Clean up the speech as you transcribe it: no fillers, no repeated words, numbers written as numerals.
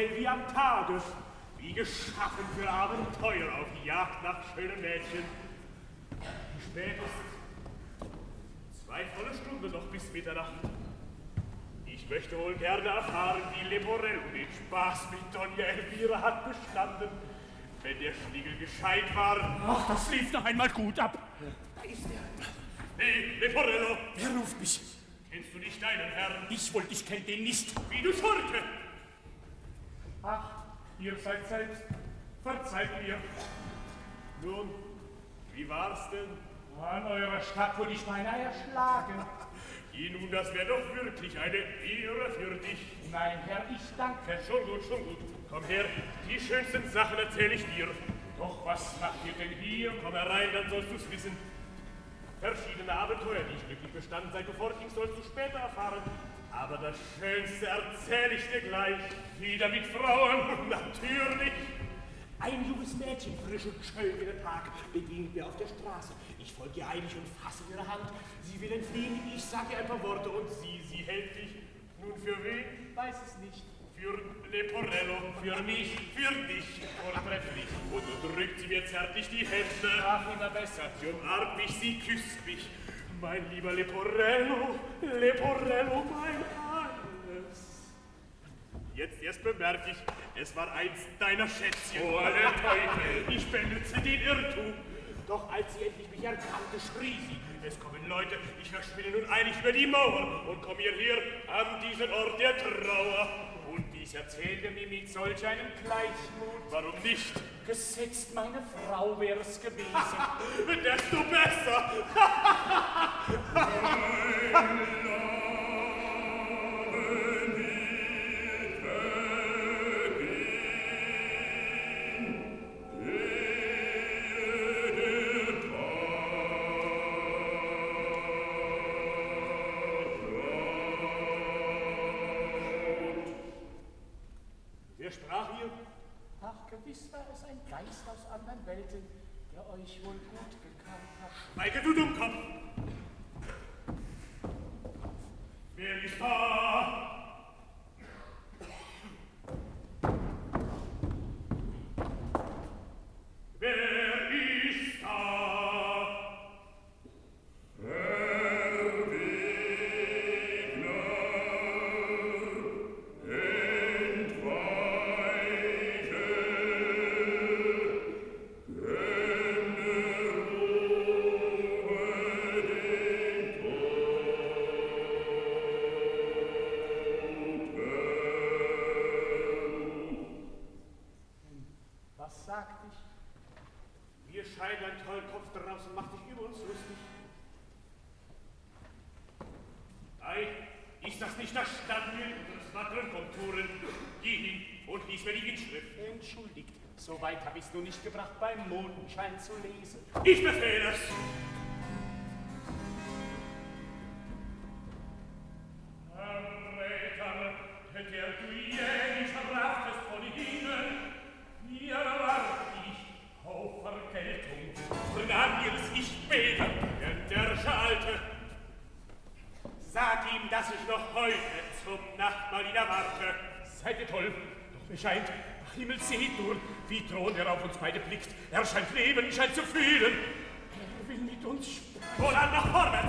hell wie am Tage, wie geschaffen für Abenteuer auf die Jagd nach schönen Mädchen. Wie spät ist? 2 volle Stunden noch bis Mitternacht. Ich möchte wohl gerne erfahren, wie Leporello den Spaß mit Donna Elvira hat bestanden, wenn der Schniegel gescheit war. Ach, das lief noch einmal gut ab. Da ist er. Hey, Leporello! Wer ruft mich? Kennst du nicht deinen Herrn? Ich kenne den nicht. Wie du Schurke! Ach, ihr seid selbst. Verzeiht mir. Nun, wie war's denn? An eurer Stadt wurde ich beinahe erschlagen. Nun, das wäre doch wirklich eine Ehre für dich. Mein Herr, ich danke. Schon gut, schon gut. Komm her, die schönsten Sachen erzähle ich dir. Doch was macht ihr denn hier? Komm herein, dann sollst du's wissen. Verschiedene Abenteuer, die ich glücklich bestanden, seit du fortgingst, sollst du später erfahren. Aber das Schönste erzähle ich dir gleich. Wieder mit Frauen, natürlich. Ein junges Mädchen, frisch und schön wie der Tag, begegnet mir auf der Straße. Ich folge ihr eilig und fasse ihre Hand. Sie will entfliehen, ich sage ihr ein paar Worte und Sie hält dich. Nun für wen? weiß es nicht. Für Leporello. Für mich. Für dich. Vortrefflich. Und nun drückt sie mir zärtlich die Hände. Ach, immer besser. Sie umarmt mich, sie küsst mich. Mein lieber Leporello, Leporello, mein alles. Jetzt erst bemerke ich, es war eins deiner Schätzchen. Oh, der Teufel. Ich benütze den Irrtum. Doch als sie endlich mich erkannte, schrie sie. Es kommen Leute, ich verschwinde nun eilig über die Mauer und komme hierher an diesen Ort der Trauer. Und dies erzählte mir mit solch einem Gleichmut. Warum nicht? Gesetzt, meine Frau wäre es gewesen. Desto besser! Wer sprach hier? Ach, gewiss war es ein Geist aus anderen Welten, der euch wohl gut gekannt hat. Schweige, du Dummkopf! Wer ist da? Wer ist da? Was sagt ich? Mir scheint ein Tollkopf draußen, macht dich über uns lustig. Ei, ist das nicht das Stadtbild unseres wackeren Konturen? Geh hin und lies mir die Inschrift. Entschuldigt, so weit habe ich es nur nicht gebracht, beim Mondenschein zu lesen. Ich befehle es! Retter, der du jährlich verbrachtest von ihnen, hier wart ich auf Vergeltung. Nahm ihr es ich bete, der Närrische Alte. Sag ihm, dass ich noch heute zum Nachtmahl wieder warte. Seid ihr toll, doch mir scheint, ach Himmel, seht nur, wie drohend er auf uns beide blickt. Er scheint leben, scheint zu fühlen. Er will mit uns sprechen. Wohlan nach vorwärts!